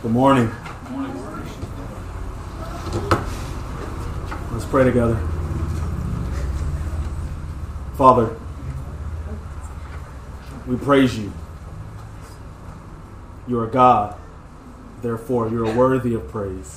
Good morning. Let's pray together. Father, we praise you. You are God. Therefore, you are worthy of praise.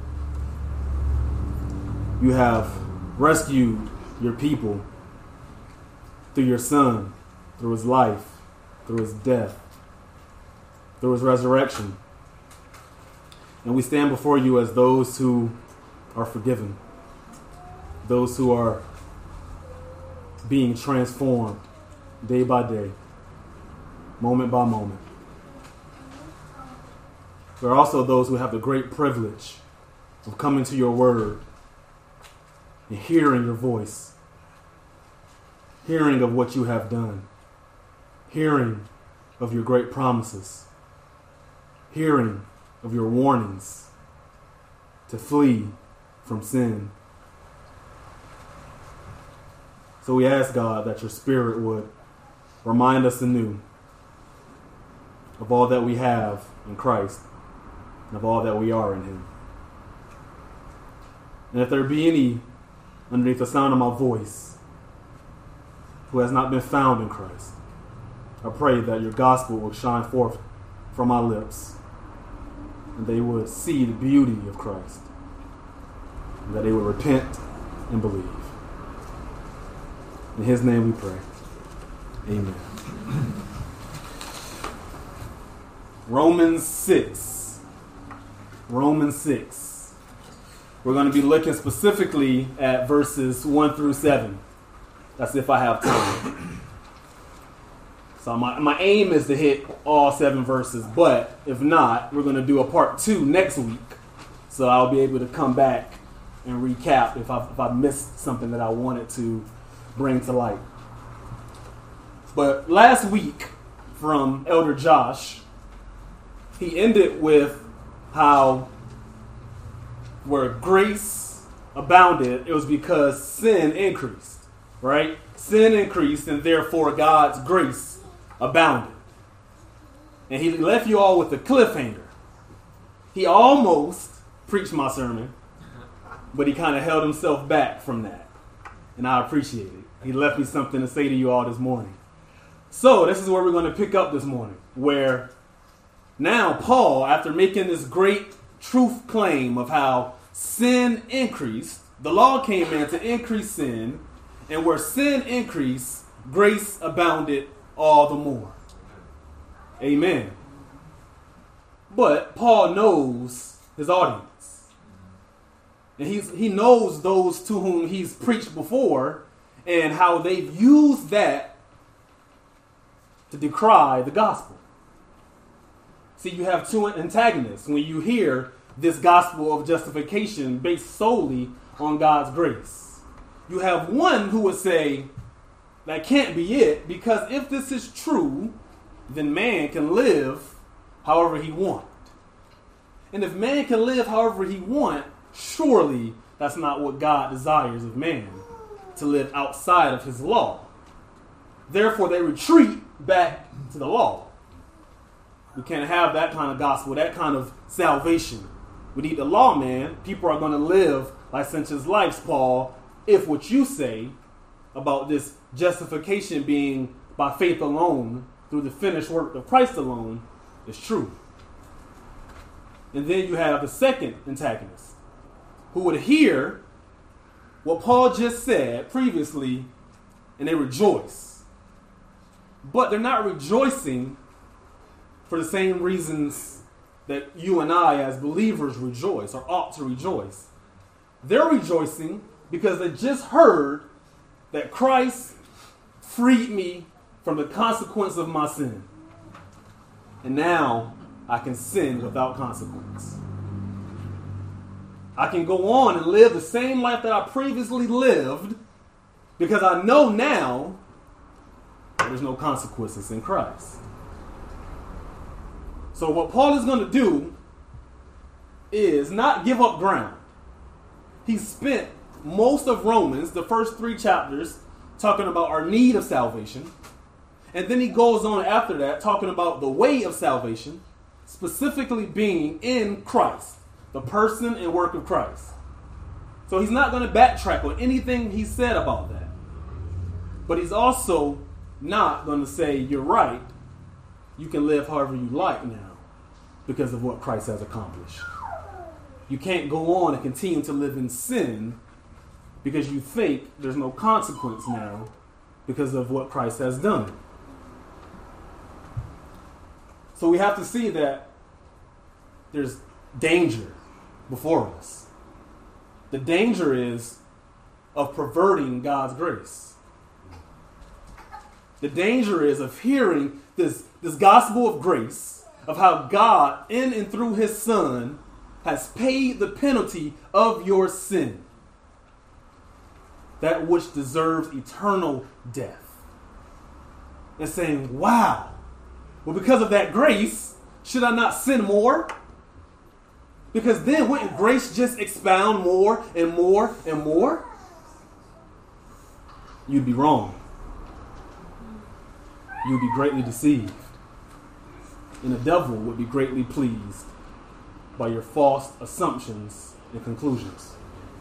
You have rescued your people through your Son, through his life, through his death, through his resurrection. And we stand before you as those who are forgiven, those who are being transformed day by day, moment by moment. There are also those who have the great privilege of coming to your word and hearing your voice, hearing of what you have done, hearing of your great promises, hearing of your warnings to flee from sin. So we ask, God, that your Spirit would remind us anew of all that we have in Christ and of all that we are in him. And if there be any underneath the sound of my voice who has not been found in Christ, I pray that your gospel will shine forth from my lips and they would see the beauty of Christ and that they would repent and believe. In his name we pray. Amen. Romans 6. Romans 6. We're going to be looking specifically at verses 1 through 7. That's if I have time. So my aim is to hit all 7 verses, but if not, we're going to do a part 2 next week. So I'll be able to come back and recap if I missed something that I wanted to bring to light. But last week from Elder Josh, he ended with how where grace abounded, it was because sin increased, right? Sin increased and therefore God's grace abounded. And he left you all with a cliffhanger. He almost preached my sermon, but he kind of held himself back from that. And I appreciate it. He left me something to say to you all this morning. So this is where we're going to pick up this morning, where now Paul, after making this great truth claim of how sin increased, the law came in to increase sin, and where sin increased, grace abounded all the more. Amen. But Paul knows his audience. And he knows those to whom he's preached before and how they've used that to decry the gospel. See, you have two antagonists when you hear this gospel of justification based solely on God's grace. You have one who would say, that can't be it, because if this is true, then man can live however he wants. And if man can live however he wants, surely that's not what God desires of man, to live outside of his law. Therefore, they retreat back to the law. We can't have that kind of gospel, that kind of salvation. We need the law, man. People are going to live licentious lives, Paul, if what you say about this justification being by faith alone, through the finished work of Christ alone, is true. And then you have the second antagonist, who would hear what Paul just said previously, and they rejoice. But they're not rejoicing for the same reasons that you and I as believers rejoice, or ought to rejoice. They're rejoicing because they just heard that Christ freed me from the consequence of my sin. And now I can sin without consequence. I can go on and live the same life that I previously lived because I know now that there's no consequences in Christ. So what Paul is going to do is not give up ground. He spent most of Romans, the first 3 chapters, talking about our need of salvation. And then he goes on after that talking about the way of salvation. specifically being in Christ, the person and work of Christ. So he's not going to backtrack on anything he said about that. But he's also not going to say, you're right, you can live however you like now because of what Christ has accomplished. You can't go on and continue to live in sin because you think there's no consequence now because of what Christ has done. So we have to see that there's danger before us. The danger is of perverting God's grace. The danger is of hearing this gospel of grace, of how God, in and through his Son, has paid the penalty of your sin, that which deserves eternal death. And saying, wow, well, because of that grace, should I not sin more? Because then wouldn't grace just expound more and more and more? You'd be wrong. You'd be greatly deceived. And the devil would be greatly pleased by your false assumptions and conclusions.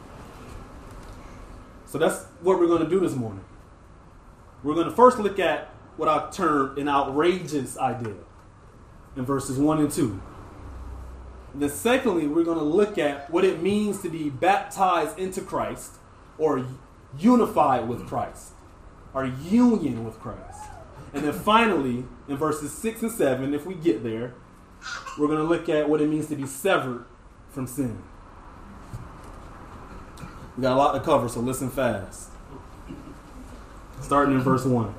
So that's what we're going to do this morning. We're going to first look at what I term an outrageous idea in verses 1 and 2. And then secondly, we're going to look at what it means to be baptized into Christ or unified with Christ, or union with Christ. And then finally, in verses 6 and 7, if we get there, we're going to look at what it means to be severed from sin. We got a lot to cover, so listen fast. Starting in verse 1.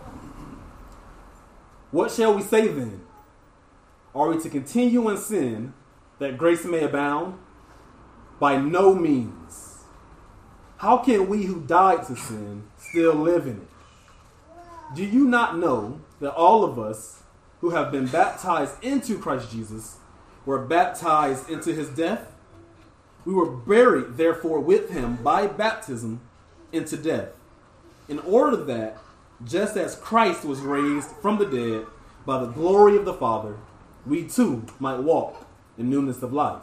What shall we say then? Are we to continue in sin that grace may abound? By no means. How can we who died to sin still live in it? Do you not know that all of us who have been baptized into Christ Jesus were baptized into his death? We were buried, therefore, with him by baptism into death, in order that, just as Christ was raised from the dead by the glory of the Father, we too might walk in newness of life.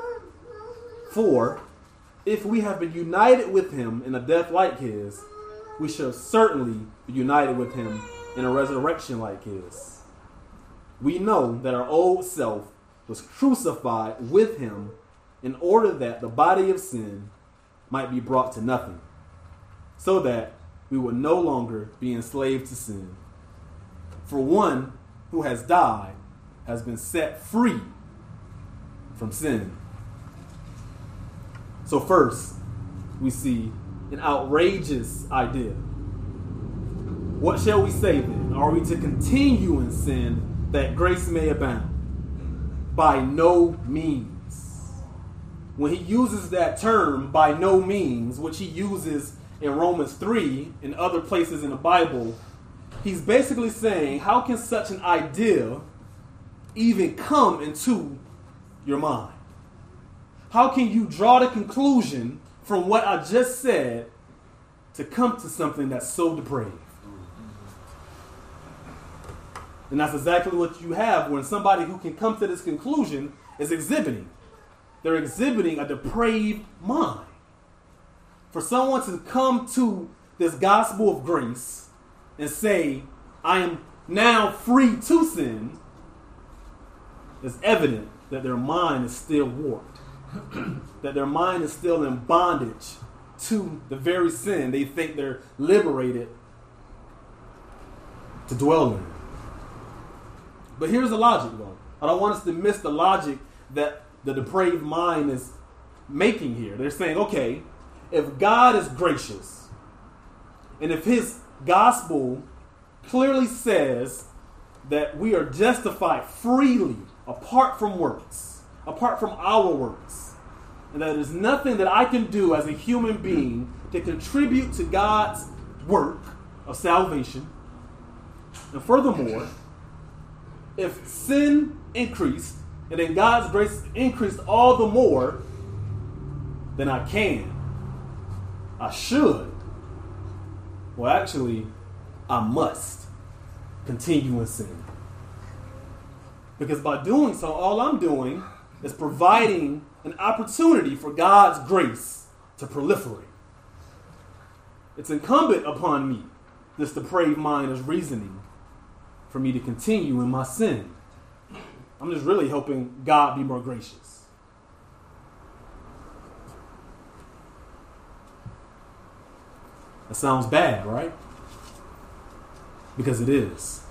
For if we have been united with him in a death like his, we shall certainly be united with him in a resurrection like his. We know that our old self was crucified with him in order that the body of sin might be brought to nothing, so that we will no longer be enslaved to sin. For one who has died has been set free from sin. So first, we see an outrageous idea. What shall we say then? Are we to continue in sin that grace may abound? By no means. When he uses that term, by no means, which he uses in Romans 3 and other places in the Bible, he's basically saying, how can such an idea even come into your mind? How can you draw the conclusion from what I just said to come to something that's so depraved? And that's exactly what you have when somebody who can come to this conclusion is exhibiting. They're exhibiting a depraved mind. For someone to come to this gospel of grace and say, I am now free to sin, it's evident that their mind is still warped. That their mind is still in bondage to the very sin they think they're liberated to dwell in. But here's the logic, though. I don't want us to miss the logic that the depraved mind is making here. They're saying, okay, if God is gracious, and if his gospel clearly says that we are justified freely apart from works, apart from our works, and that there's nothing that I can do as a human being to contribute to God's work of salvation, and furthermore, if sin increased and then God's grace increased all the more, then I can. I should. Well, actually, I must continue in sin. Because by doing so, all I'm doing is providing an opportunity for God's grace to proliferate. It's incumbent upon me, this depraved mind is reasoning, for me to continue in my sin. I'm just really hoping God be more gracious. That sounds bad, right? Because it is.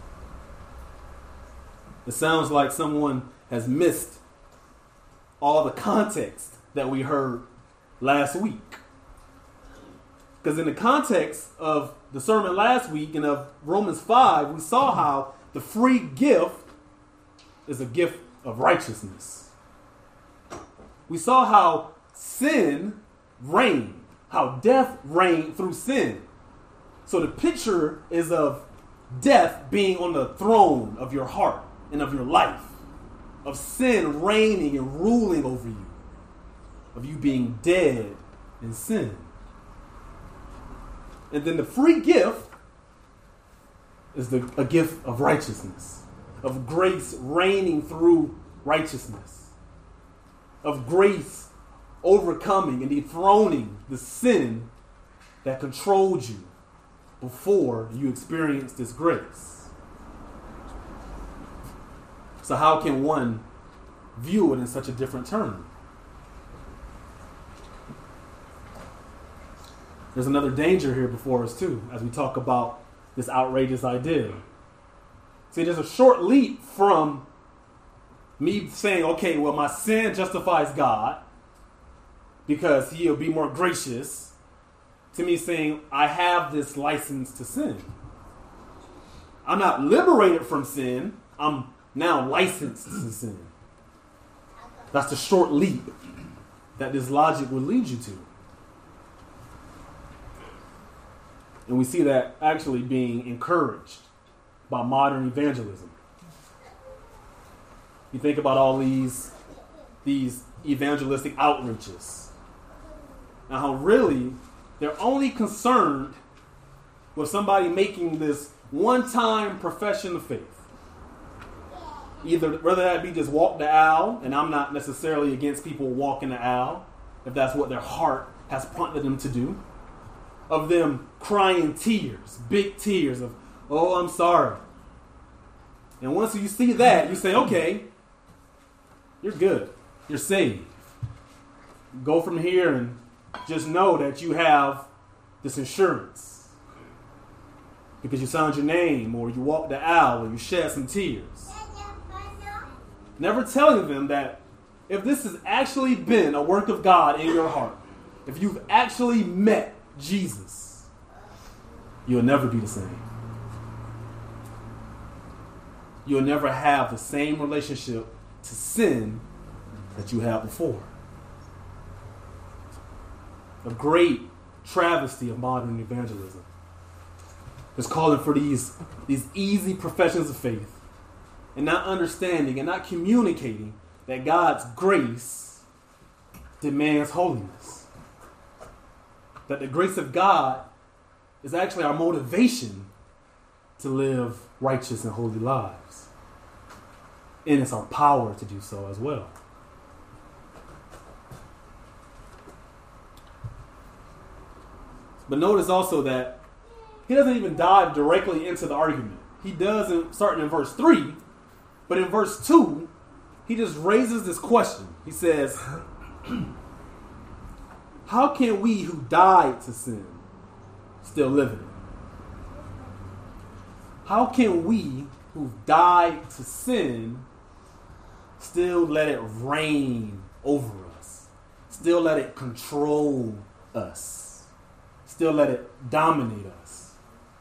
It sounds like someone has missed all the context that we heard last week. Because in the context of the sermon last week and of Romans 5, we saw how the free gift is a gift of righteousness. We saw how sin reigned, how death reigned through sin. So the picture is of death being on the throne of your heart and of your life, of sin reigning and ruling over you, of you being dead in sin. And then the free gift is a gift of righteousness, of grace reigning through righteousness, of grace overcoming and dethroning the sin that controlled you before you experienced this grace. So how can one view it in such a different term? There's another danger here before us too, as we talk about this outrageous idea. See, there's a short leap from me saying, okay, well, my sin justifies God because he'll be more gracious, to me saying, I have this license to sin. I'm not liberated from sin. I'm now licensed to sin. That's the short leap that this logic would lead you to. And we see that actually being encouraged by modern evangelism. You think about all these evangelistic outreaches, and how really they're only concerned with somebody making this one-time profession of faith. Whether that be just walk the aisle, and I'm not necessarily against people walking the aisle, if that's what their heart has prompted them to do, of them crying tears, big tears of, oh, I'm sorry. And once you see that, you say, okay, you're good. You're saved. Go from here and just know that you have this insurance. Because you signed your name, or you walked the aisle, or you shed some tears. Never telling them that if this has actually been a work of God in your heart, if you've actually met Jesus, you'll never be the same. You'll never have the same relationship to sin that you had before. A great travesty of modern evangelism is calling for these easy professions of faith and not understanding and not communicating that God's grace demands holiness. That the grace of God is actually our motivation to live righteous and holy lives. And it's our power to do so as well. But notice also that he doesn't even dive directly into the argument. He does starting in verse 3, but in verse 2, he just raises this question. He says, how can we who died to sin still live in it? How can we who died to sin still let it reign over us? Still let it control us? Still let it dominate us?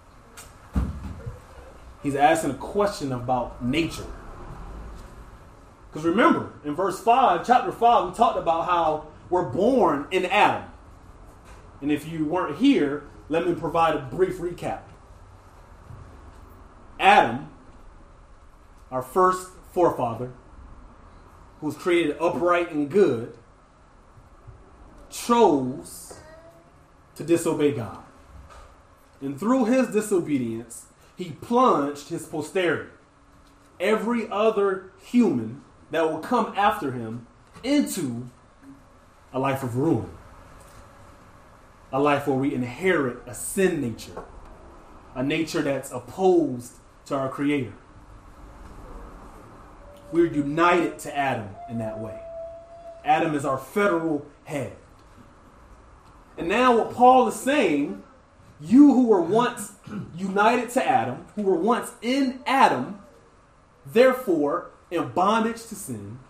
He's asking a question about nature. Because remember, in verse 5, chapter 5, we talked about how we're born in Adam. And if you weren't here, let me provide a brief recap. Adam, our first forefather, who was created upright and good, chose to disobey God. And through his disobedience, he plunged his posterity every other human that will come after him into a life of ruin. A life where we inherit a sin nature. A nature that's opposed to our Creator. We're united to Adam in that way. Adam is our federal head. And now what Paul is saying, you who were once united to Adam, who were once in Adam, therefore in bondage to sin,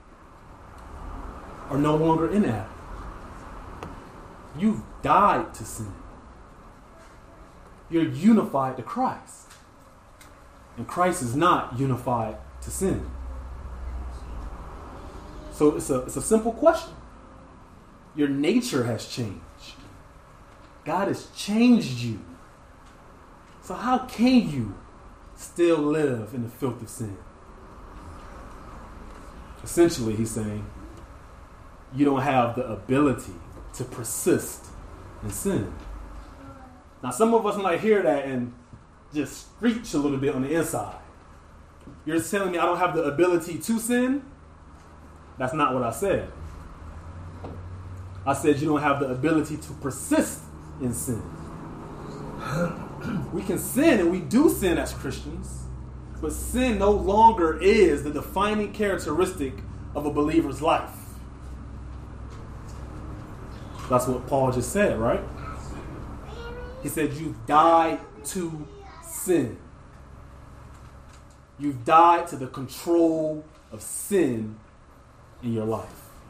are no longer in Adam. You've died to sin. You're unified to Christ. And Christ is not unified to sin. So it's a simple question. Your nature has changed. God has changed you. So how can you still live in the filth of sin? Essentially, he's saying, you don't have the ability to persist in sin. Now, some of us might hear that and just screech a little bit on the inside. You're telling me I don't have the ability to sin? That's not what I said. I said you don't have the ability to persist in sin. We can sin, and we do sin as Christians, but sin no longer is the defining characteristic of a believer's life. That's what Paul just said, right? He said you've died to sin. You've died to the control of sin in your life.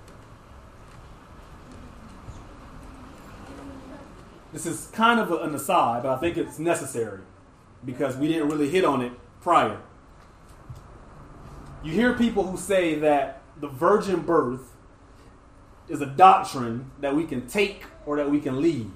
This is kind of an aside, but I think it's necessary because we didn't really hit on it prior. You hear people who say that the virgin birth is a doctrine that we can take or that we can leave.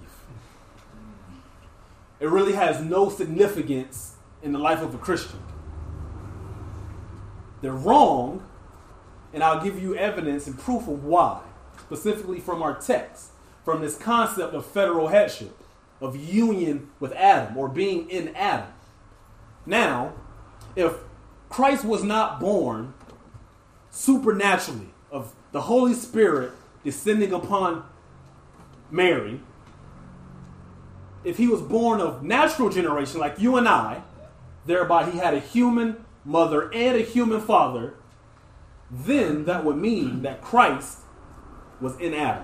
It really has no significance in the life of a Christian. They're wrong, and I'll give you evidence and proof of why, specifically from our text, from this concept of federal headship, of union with Adam, or being in Adam. Now, if Christ was not born supernaturally of the Holy Spirit descending upon Mary, if he was born of natural generation like you and I, thereby he had a human mother and a human father, then that would mean that Christ was in Adam.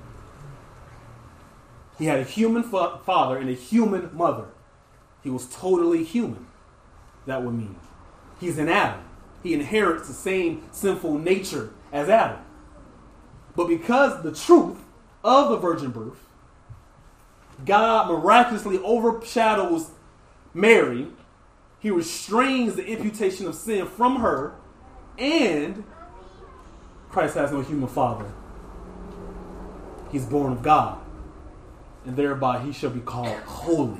He had a human father and a human mother. He was totally human. That would mean. He's in Adam. He inherits the same sinful nature as Adam. But because the truth of the virgin birth, God miraculously overshadows Mary, he restrains the imputation of sin from her, and Christ has no human father. He's born of God, and thereby he shall be called holy.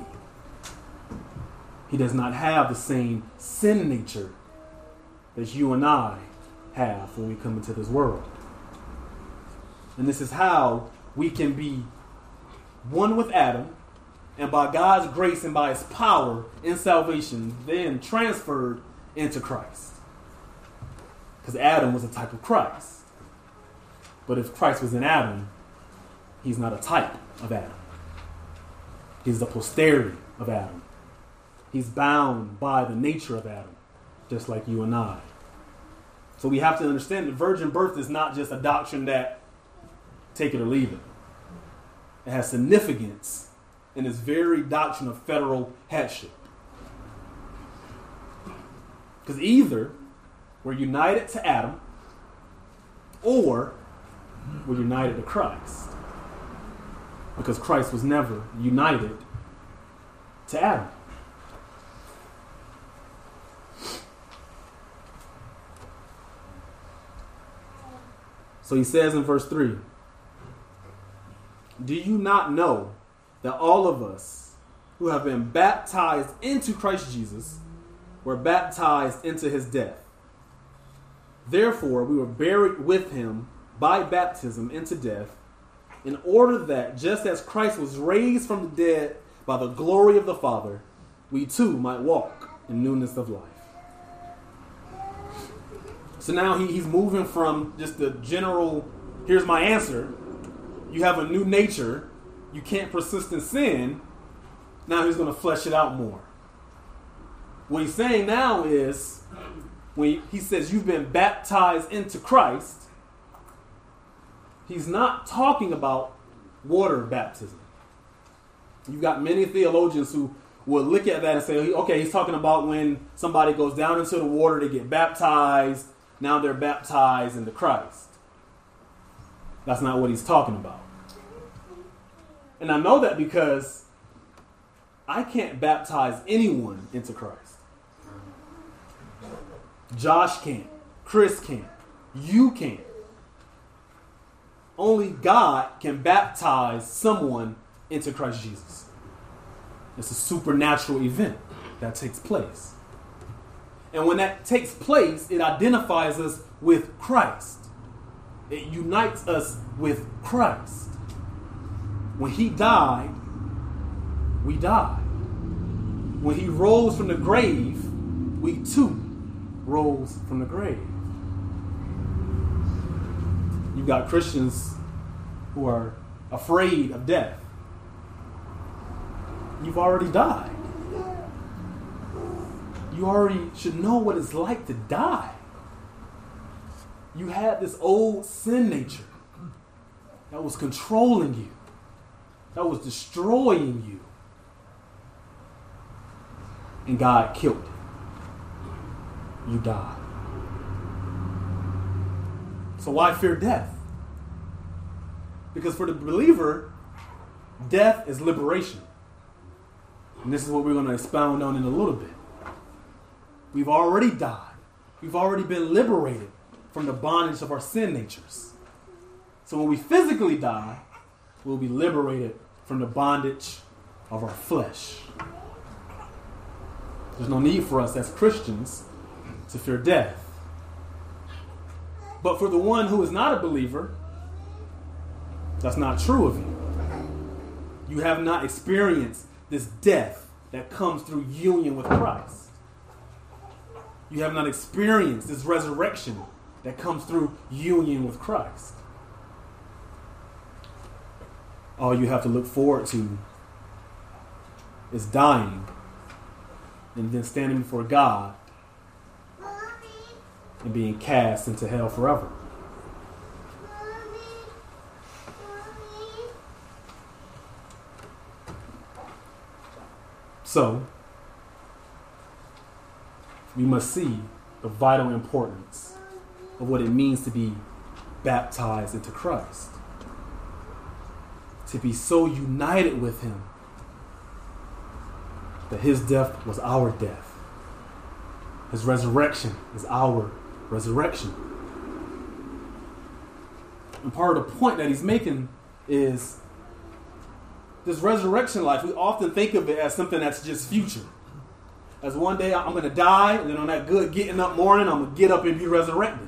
He does not have the same sin nature that you and I have when we come into this world. And this is how we can be one with Adam, and by God's grace and by his power in salvation, then transferred into Christ. Because Adam was a type of Christ. But if Christ was in Adam, he's not a type of Adam. He's the posterity of Adam. He's bound by the nature of Adam, just like you and I. So we have to understand the virgin birth is not just a doctrine that take it or leave it. It has significance in this very doctrine of federal headship. Because either we're united to Adam or we're united to Christ. Because Christ was never united to Adam. So he says in verse 3, do you not know that all of us who have been baptized into Christ Jesus were baptized into his death? Therefore, we were buried with him by baptism into death, in order that, just as Christ was raised from the dead by the glory of the Father, we too might walk in newness of life. So now he's moving from just the general, here's my answer. You have a new nature. You can't persist in sin. Now he's going to flesh it out more. What he's saying now is, when he says you've been baptized into Christ, he's not talking about water baptism. You've got many theologians who will look at that and say, okay, he's talking about when somebody goes down into the water to get baptized. Now they're baptized into Christ. That's not what he's talking about. And I know that because I can't baptize anyone into Christ. Josh can't. Chris can't. You can't. Only God can baptize someone into Christ Jesus. It's a supernatural event that takes place. And when that takes place, it identifies us with Christ. It unites us with Christ. When he died, we died. When he rose from the grave, we too rose from the grave. You've got Christians who are afraid of death. You've already died. You already should know what it's like to die. You had this old sin nature that was controlling you, that was destroying you. And God killed it. You died. So why fear death? Because for the believer, death is liberation. And this is what we're going to expound on in a little bit. We've already died. We've already been liberated from the bondage of our sin natures. So when we physically die, we'll be liberated from the bondage of our flesh. There's no need for us as Christians to fear death. But for the one who is not a believer, that's not true of you. You have not experienced this death that comes through union with Christ. You have not experienced this resurrection that comes through union with Christ. All you have to look forward to is dying and then standing before God and being cast into hell forever. So, we must see the vital importance of what it means to be baptized into Christ. To be so united with him that his death was our death. His resurrection is our resurrection. And part of the point that he's making is this resurrection life, we often think of it as something that's just future. As one day I'm going to die, and then on that good getting up morning, I'm going to get up and be resurrected.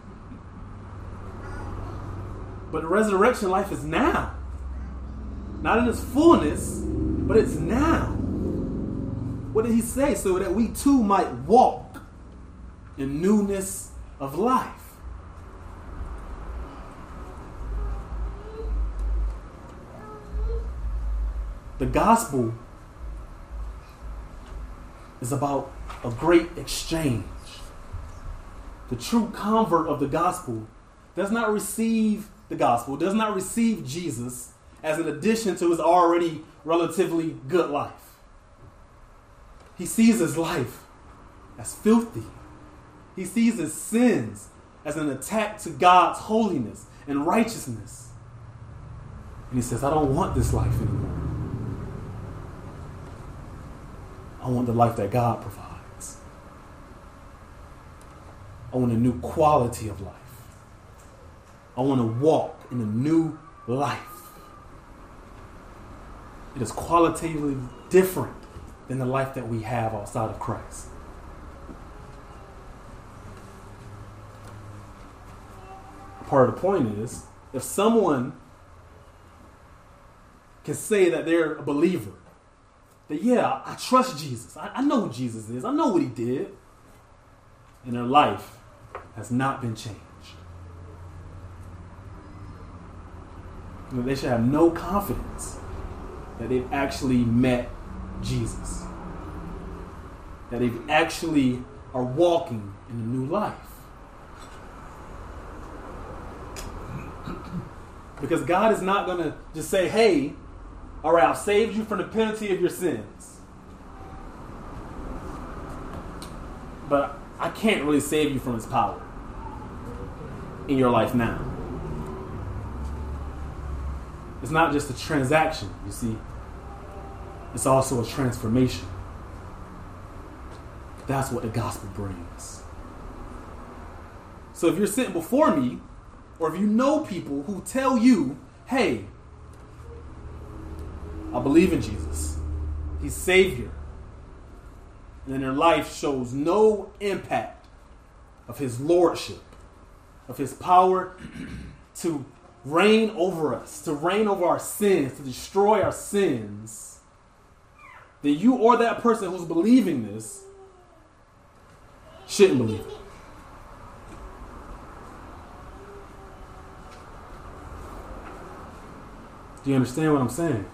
But the resurrection life is now. Not in its fullness, but it's now. What did he say? So that we too might walk in newness of life. The gospel is about a great exchange. The true convert of the gospel does not receive the gospel, does not receive Jesus as an addition to his already relatively good life. He sees his life as filthy. He sees his sins as an attack to God's holiness and righteousness. And he says, I don't want this life anymore. I want the life that God provides. I want a new quality of life. I want to walk in a new life. It is qualitatively different than the life that we have outside of Christ. Part of the point is, if someone can say that they're a believer, that yeah, I trust Jesus. I know who Jesus is. I know what he did. And their life has not been changed. They should have no confidence that they've actually met Jesus. That they actually are walking in a new life. Because God is not going to just say, hey, all right, I've saved you from the penalty of your sins. But I can't really save you from his power in your life now. It's not just a transaction, you see. It's also a transformation. That's what the gospel brings. So if you're sitting before me, or if you know people who tell you, hey, I believe in Jesus. He's Savior. And then their life shows no impact of his lordship, of his power to reign over us, to reign over our sins, to destroy our sins, then you or that person who's believing this shouldn't believe it. Do you understand what I'm saying?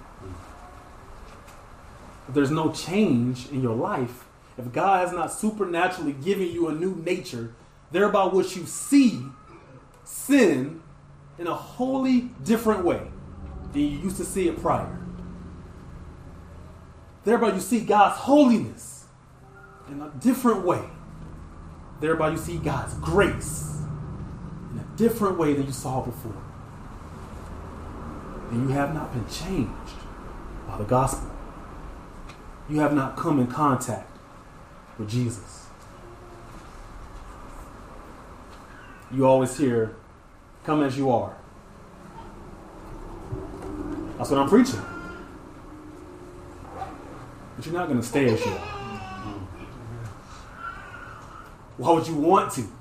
If there's no change in your life, if God has not supernaturally given you a new nature, thereby which you see sin in a wholly different way than you used to see it prior. Thereby you see God's holiness in a different way. Thereby you see God's grace in a different way than you saw before. And you have not been changed by the gospel. You have not come in contact with Jesus. You always hear, come as you are. That's what I'm preaching. But you're not going to stay as you are. Why would you want to?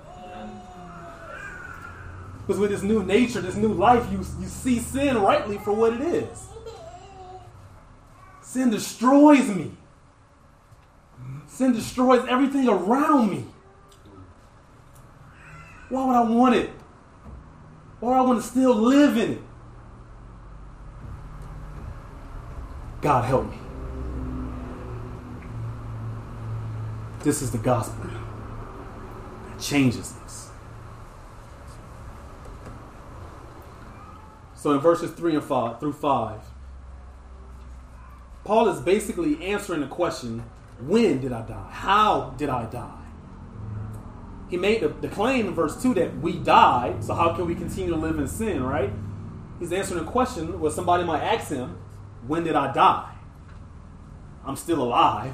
Because with this new nature, this new life, you see sin rightly for what it is. Sin destroys me. Sin destroys everything around me. Why would I want it? Why would I want to still live in it? God help me. This is the gospel that changes us. So in verses 3 and 5 through 5, Paul is basically answering the question, when did I die? How did I die? He made the claim in verse 2 that we died, so how can we continue to live in sin, right? He's answering a question where somebody might ask him, when did I die? I'm still alive.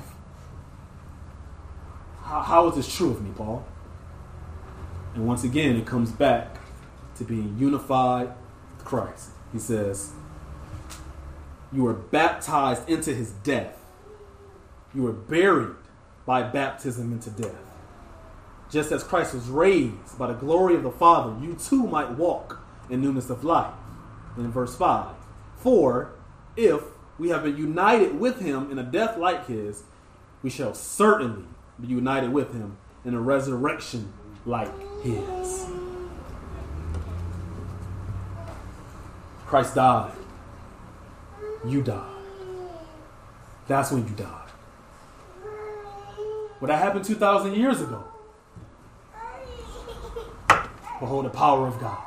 How is this true of me, Paul? And once again, it comes back to being unified with Christ. He says, you were baptized into his death. You were buried by baptism into death. Just as Christ was raised by the glory of the Father, you too might walk in newness of life. And in verse 5, for if we have been united with him in a death like his, we shall certainly be united with him in a resurrection like his. Christ died. You died. That's when you died. But that happened 2,000 years ago. Behold the power of God.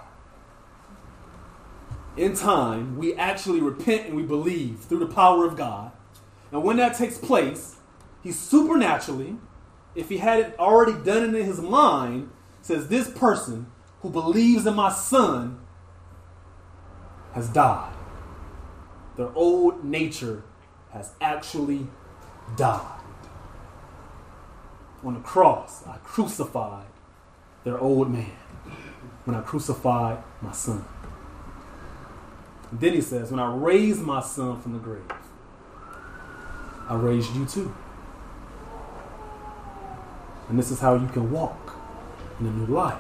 In time, we actually repent and we believe through the power of God. And when that takes place, he supernaturally, if he had it already done it in his mind, says this person who believes in my son has died. Their old nature has actually died. On the cross, I crucified their old man when I crucified my son. And then he says, when I raised my son from the grave, I raised you too. And this is how you can walk in a new life.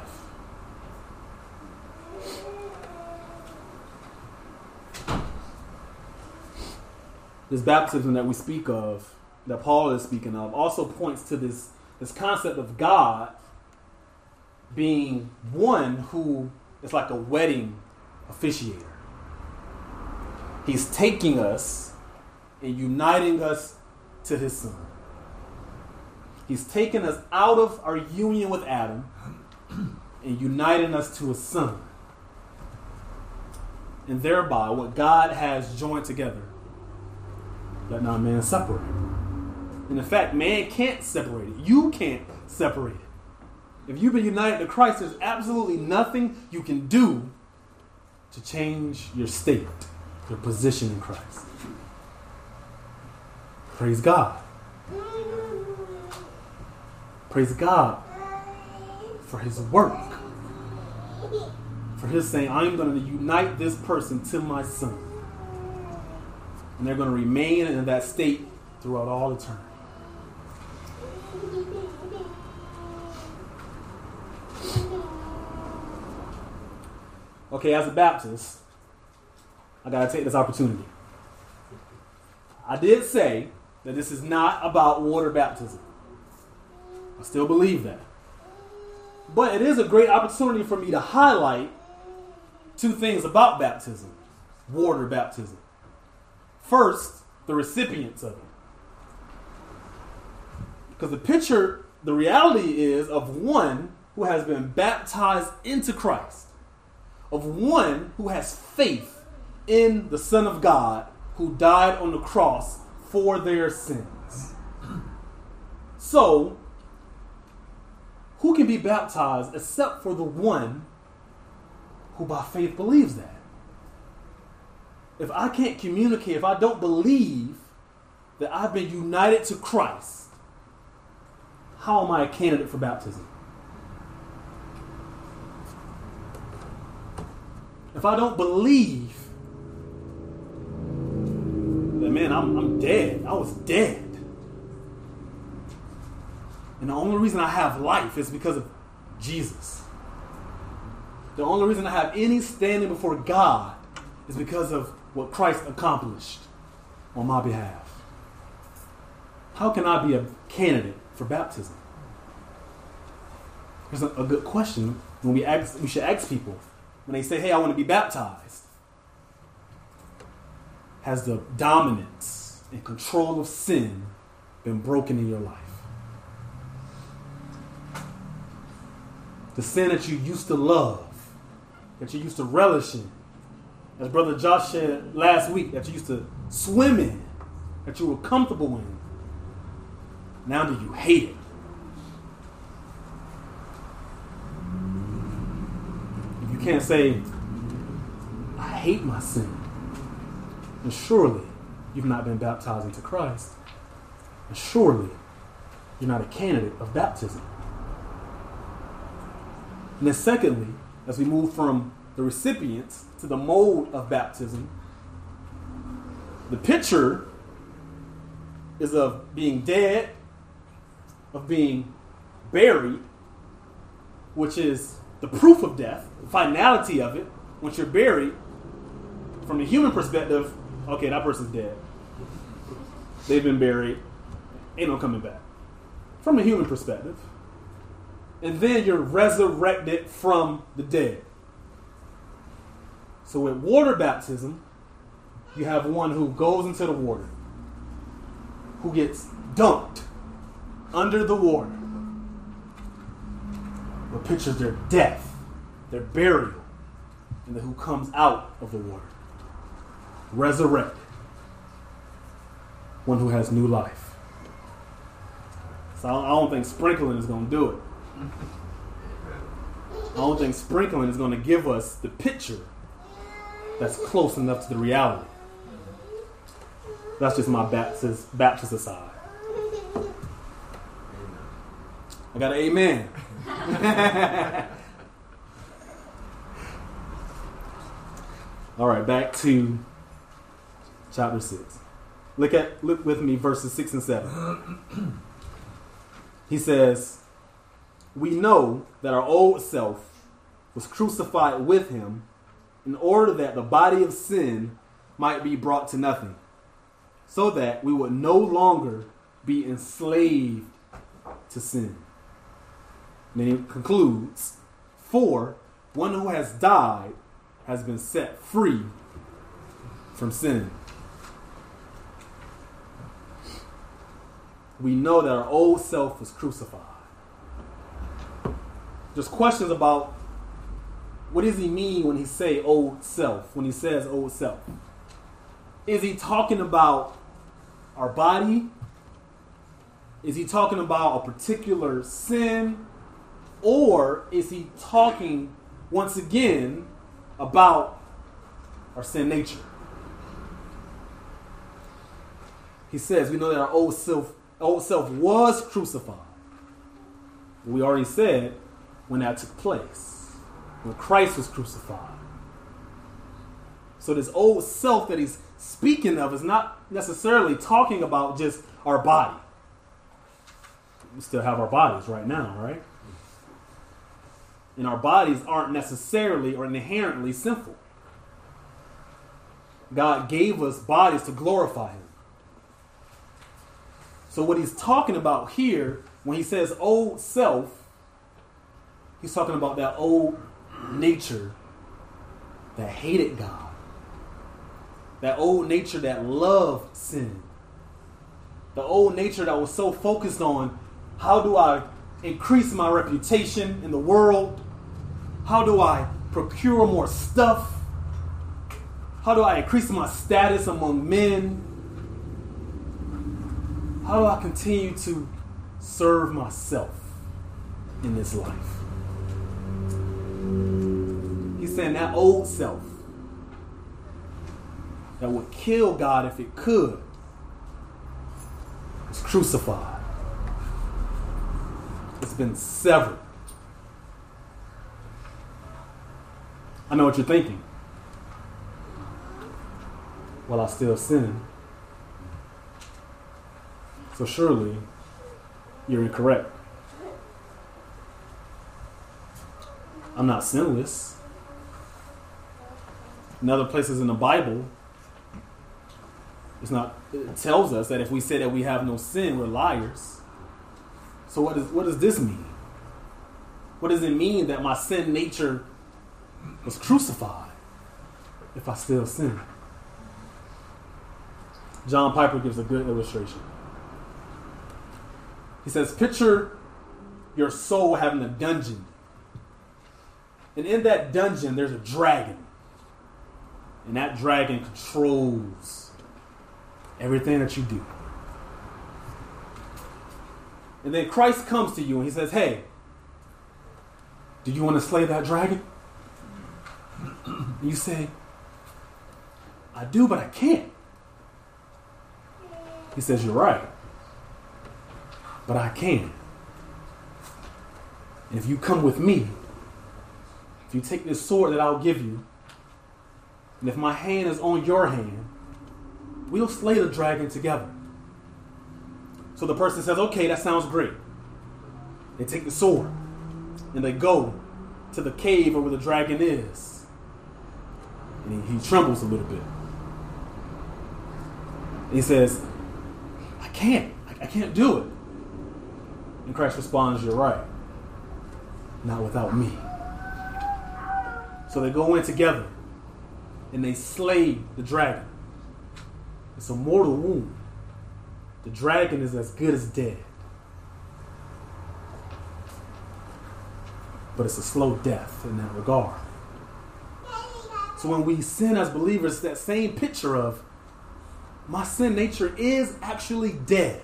This baptism that we speak of, that Paul is speaking of, also points to this concept of God being one who is like a wedding officiator. He's taking us and uniting us to his son. He's taken us out of our union with Adam and uniting us to his son. And thereby, what God has joined together, let not man separate. And in fact, man can't separate it. You can't separate it. If you've been united to Christ, there's absolutely nothing you can do to change your state, your position in Christ. Praise God. Praise God for his work. For his saying, I'm going to unite this person to my son. And they're going to remain in that state throughout all eternity. Okay, as a Baptist, I got to take this opportunity. I did say that this is not about water baptism. I still believe that. But it is a great opportunity for me to highlight two things about baptism, water baptism. First, the recipients of it. Because the reality is of one who has been baptized into Christ, of one who has faith in the Son of God who died on the cross for their sins. So, who can be baptized except for the one who by faith believes that? If I can't communicate, if I don't believe that I've been united to Christ, how am I a candidate for baptism? If I don't believe that, man, I'm dead. I was dead. And the only reason I have life is because of Jesus. The only reason I have any standing before God is because of what Christ accomplished on my behalf. How can I be a candidate for baptism? There's a good question we should ask people when they say, hey, I want to be baptized. Has the dominance and control of sin been broken in your life? The sin that you used to love, that you used to relish in, as Brother Josh said last week, that you used to swim in, that you were comfortable in. Now do you hate it? If you can't say, I hate my sin, then surely you've not been baptized into Christ. And surely you're not a candidate of baptism. And then secondly, as we move from the recipients to the mode of baptism, the picture is of being dead, of being buried, which is the proof of death, the finality of it. Once you're buried, from the human perspective, okay, that person's dead. They've been buried. Ain't no coming back. From a human perspective. And then you're resurrected from the dead. So with water baptism, you have one who goes into the water, who gets dunked under the water. What pictures their death, their burial, and then who comes out of the water. Resurrected. One who has new life. So I don't think sprinkling is going to do it. I don't think sprinkling is going to give us the picture that's close enough to the reality. That's just my Baptist aside. I got an amen. All right, back to chapter 6. Look with me verses 6 and 7. He says, we know that our old self was crucified with him in order that the body of sin might be brought to nothing, so that we would no longer be enslaved to sin. And then he concludes, For one who has died has been set free from sin. We know that our old self was crucified. There's questions about what does he mean when he say old self, when he says old self. Is he talking about our body? Is he talking about a particular sin? Or is he talking, once again, about our sin nature? He says we know that our old self was crucified. We already said when that took place, when Christ was crucified. So this old self that he's speaking of is not necessarily talking about just our body. We still have our bodies right now, right? And our bodies aren't necessarily or inherently sinful. God gave us bodies to glorify him. So what he's talking about here, when he says old self, he's talking about that old nature that hated God. That old nature that loved sin. The old nature that was so focused on how do I increase my reputation in the world? How do I procure more stuff? How do I increase my status among men? How do I continue to serve myself in this life? He's saying that old self that would kill God if it could is crucified. It's been severed. I know what you're thinking. Well, I still sin. So surely you're incorrect. I'm not sinless. In other places in the Bible, it tells us that if we say that we have no sin, we're liars. So what does this mean? What does it mean that my sin nature was crucified if I still sin? John Piper gives a good illustration. He says, picture your soul having a dungeon. And in that dungeon, there's a dragon. And that dragon controls everything that you do. And then Christ comes to you and he says, hey, do you want to slay that dragon? And you say, I do, but I can't. He says, you're right. But I can. And if you come with me, if you take this sword that I'll give you, and if my hand is on your hand, we'll slay the dragon together. So the person says, okay, that sounds great. They take the sword and they go to the cave where the dragon is. And he trembles a little bit. And he says, I can't do it. And Christ responds, you're right. Not without me. So they go in together and they slay the dragon. It's a mortal wound. The dragon is as good as dead. But it's a slow death in that regard. So when we sin as believers, that same picture of my sin nature is actually dead.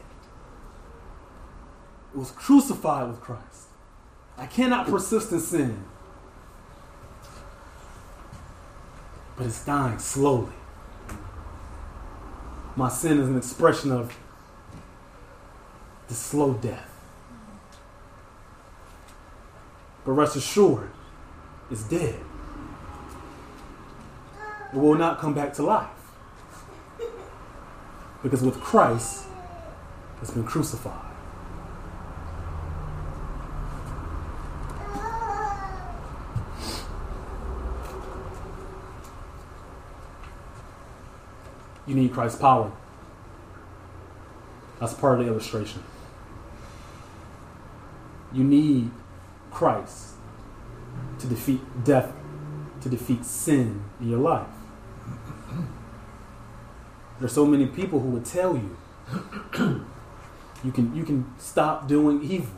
It was crucified with Christ. I cannot persist in sin. But it's dying slowly. My sin is an expression of the slow death. But rest assured, it's dead. It will not come back to life. Because with Christ, it's been crucified. You need Christ's power. That's part of the illustration. You need Christ to defeat death, to defeat sin in your life. There's so many people who would tell you you can stop doing evil.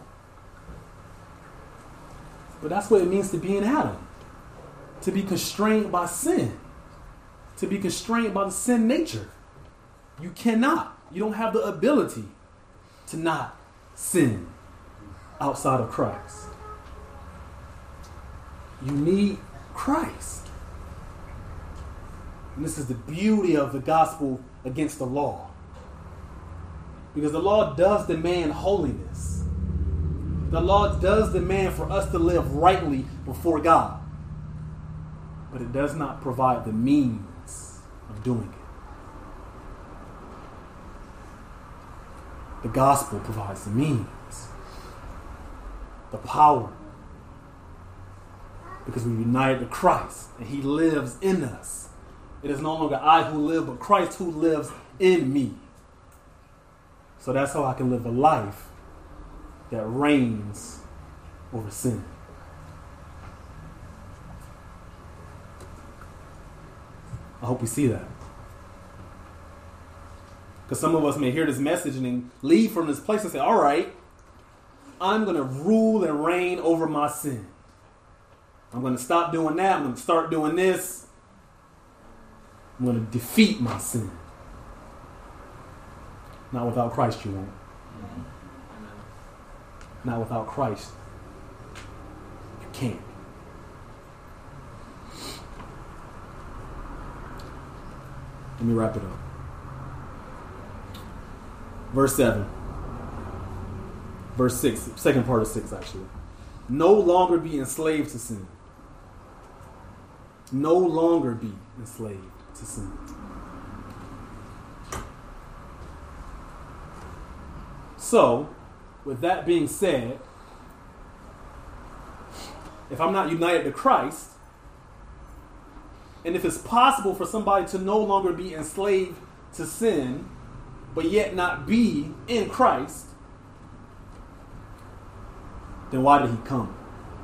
But that's what it means to be in Adam. To be constrained by sin. To be constrained by the sin nature. You cannot. You don't have the ability to not sin outside of Christ. You need Christ. And this is the beauty of the gospel against the law. Because the law does demand holiness. The law does demand for us to live rightly before God. But it does not provide the means of doing it. The gospel provides the means, the power. Because we unite to Christ and He lives in us. It is no longer I who live, but Christ who lives in me. So that's how I can live a life that reigns over sin. I hope we see that. Because some of us may hear this message and then leave from this place and say, all right, I'm going to rule and reign over my sin. I'm going to stop doing that. I'm going to start doing this. I'm going to defeat my sin. Not without Christ, you won't. Not without Christ, you can't. Let me wrap it up. Verse 7. Verse 6, second part of 6 actually. No longer be enslaved to sin. No longer be enslaved to sin. So, with that being said, if I'm not united to Christ, and if it's possible for somebody to no longer be enslaved to sin, but yet not be in Christ, then why did He come?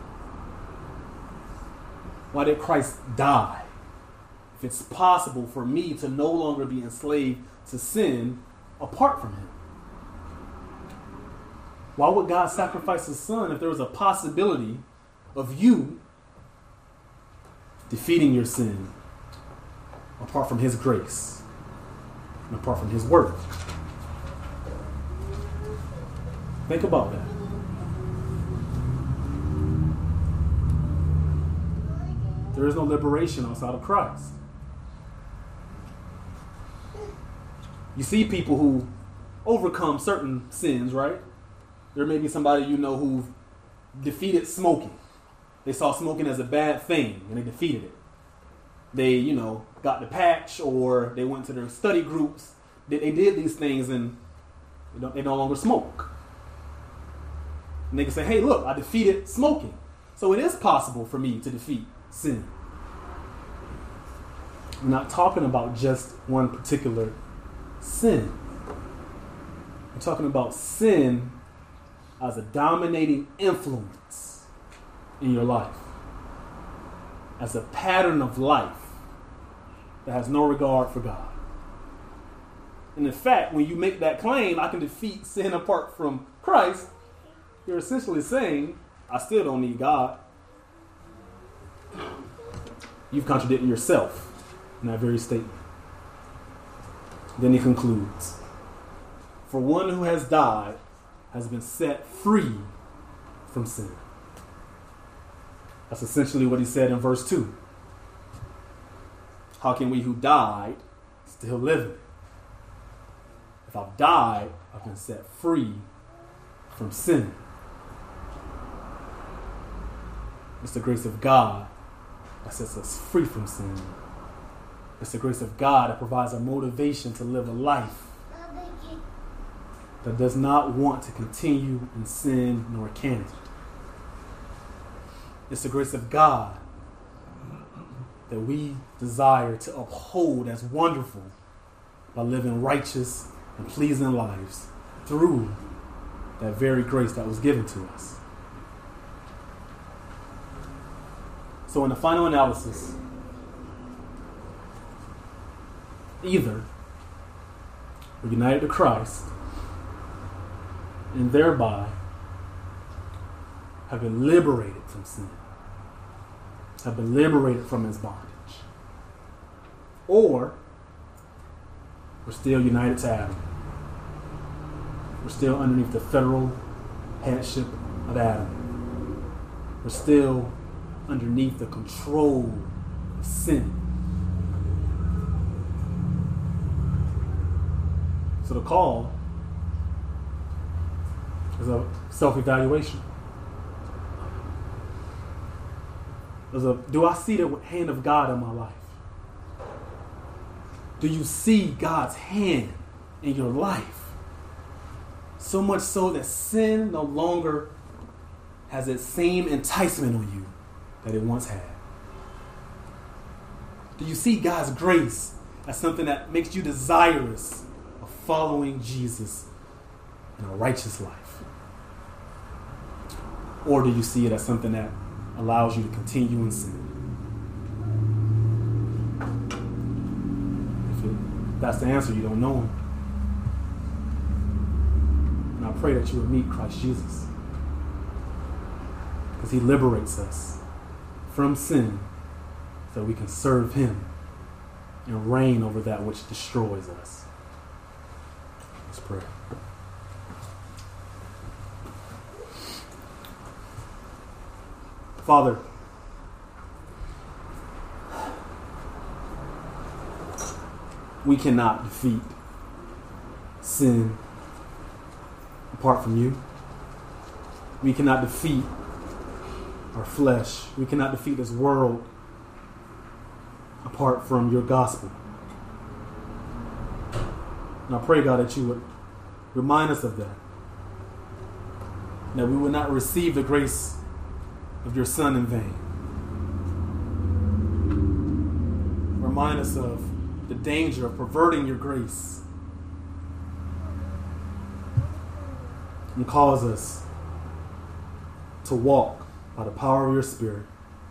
Why did Christ die? If it's possible for me to no longer be enslaved to sin apart from Him. Why would God sacrifice His Son if there was a possibility of you defeating your sin apart from His grace and apart from His word? Think about that. There is no liberation outside of Christ. You see people who overcome certain sins, right? There may be somebody you know who defeated smoking. They saw smoking as a bad thing and they defeated it. They, got the patch, or they went to their study groups. They did these things and they no longer smoke. And they can say, hey, look, I defeated smoking. So it is possible for me to defeat sin. I'm not talking about just one particular sin. I'm talking about sin as a dominating influence in your life. As a pattern of life that has no regard for God. And in fact, when you make that claim, I can defeat sin apart from Christ, you're essentially saying, I still don't need God. You've contradicted yourself in that very statement. Then he concludes, for one who has died has been set free from sin. That's essentially what he said in verse 2. How can we who died still live? If I've died, I've been set free from sin. It's the grace of God that sets us free from sin. It's the grace of God that provides a motivation to live a life that does not want to continue in sin nor can it. It's the grace of God that we desire to uphold as wonderful by living righteous and pleasing lives through that very grace that was given to us. So in the final analysis, either we're united to Christ and thereby have been liberated from sin, have been liberated from his bondage, or we're still united to Adam. We're still underneath the federal headship of Adam. We're still underneath the control of sin. So the call is a self-evaluation. Do I see the hand of God in my life? Do you see God's hand in your life? So much so that sin no longer has that same enticement on you that it once had. Do you see God's grace as something that makes you desirous of following Jesus in a righteous life? Or do you see it as something that allows you to continue in sin? If that's the answer, you don't know him. And I pray that you would meet Christ Jesus, because he liberates us from sin so we can serve him and reign over that which destroys us. Let's pray. Father, we cannot defeat sin apart from you. We cannot defeat our flesh. We cannot defeat this world apart from your gospel. And I pray, God, that you would remind us of that. That we would not receive the grace of your Son in vain. Remind us of the danger of perverting your grace, and cause us to walk by the power of your Spirit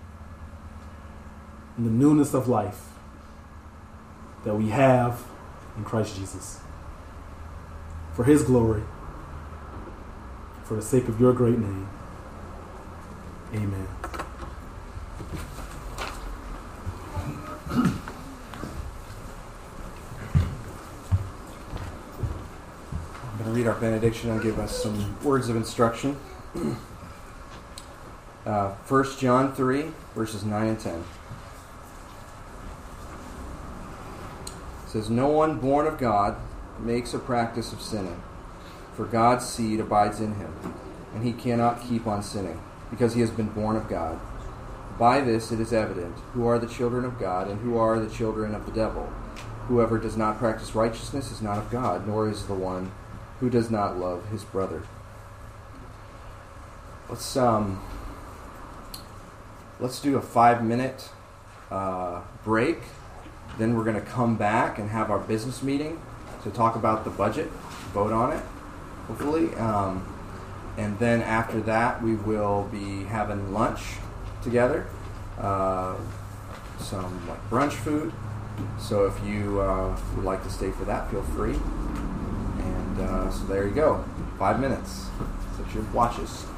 in the newness of life that we have in Christ Jesus. For his glory, for the sake of your great name. Amen. I'm going to read our benediction and give us some words of instruction. 1 John 3, verses 9 and 10. It says, "No one born of God makes a practice of sinning, for God's seed abides in him, and he cannot keep on sinning, because he has been born of God. By this it is evident who are the children of God and who are the children of the devil. Whoever does not practice righteousness is not of God, nor is the one who does not love his brother." Let's do a 5-minute break. Then we're going to come back and have our business meeting to talk about the budget, vote on it, hopefully. And then after that, we will be having lunch together, some brunch food. So if you would like to stay for that, feel free. And so there you go, 5 minutes. Set your watches.